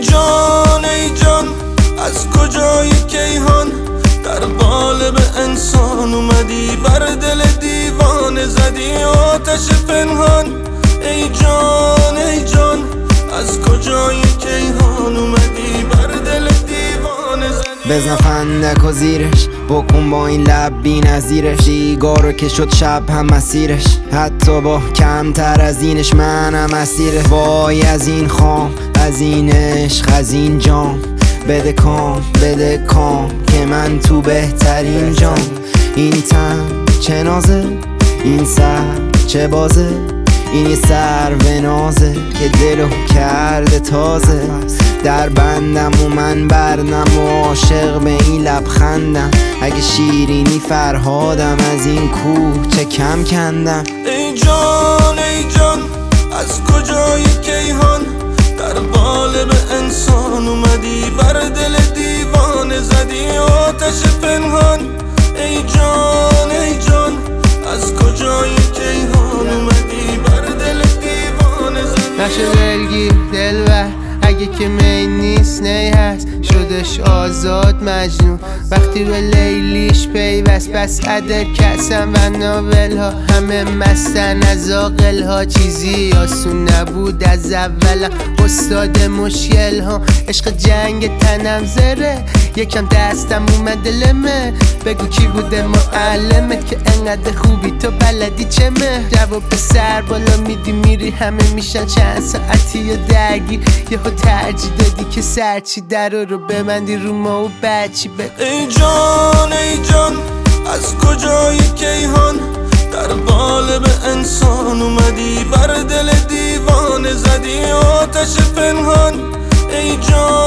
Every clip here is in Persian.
ای جان از کجای کیهان در قالب انسان اومدی، بر دل دیوانه زدی آتش پنهان. ای جان از کجای کیهان اومدی، بر دل دیوانه زدی. بزن فندک و زیرش، بکن با این لب بی نظیرش، سیگارو که شد شب هم مسیرش، حتی با کمتر از اینش منم اسیرش. وای از این خام، از این عشق، از این جام، بده کام که من تو بهترین جام. این تن چه نازه، این سر چه بازه، این یه سرو نازه که دلو کرده تازه. در بندم و من بردم و عاشق به این لبخندم، اگه شیرینی فرهادم از این کوه چه کم کندم. ای جان از کجای کیهان در قالب انسان اومدی، بر دل دیوانه زدی آتش پنهان. ای جان از کجای کیهان اومدی، بر دل دیوانه زدی. نشه دلگیر دلبر اگه که می نیست نی هست، شدش آزاد مجنون وقتی به لیلیش پیوست. بس عدد کسم و ناول ها همه مستن از عاقل ها، چیزی آسون نبود از اول. استاد مشکل ها عشق جنگ تنم زره، یکم دستم اومد لمه. بگو کی بوده معلمت که انقدر خوبی تو بلدی چمه. جواب به سر بالا میدی میری همه میشن چند ساعتی و درگیر، یهو ترجیح دادی که سرچی در رو ببندی رو ما و بچی بگو. ای جان از کجای کیهان در قالب انسان اومدی، بر دل دیوانه زدی آتش پنهان. ای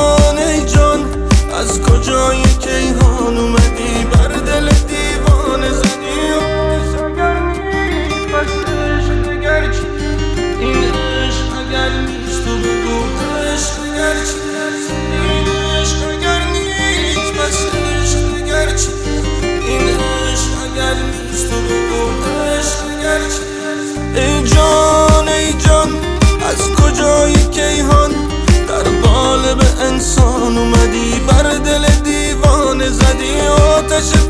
جان از کجای کیهان اومدی، بر دل دیوانه زدی آتش. اگر نیست پس عشق اگر چی، این عشق اگر نیست تو بگو عشق اگر چی. این عشق اگر نیست پس عشق اگر چی، این عشق اگر نیست تو بگو عشق اگر چی. ای جان از کجای کیهان در قالب انسان اومدی، بر دل دیوانه زدی آتش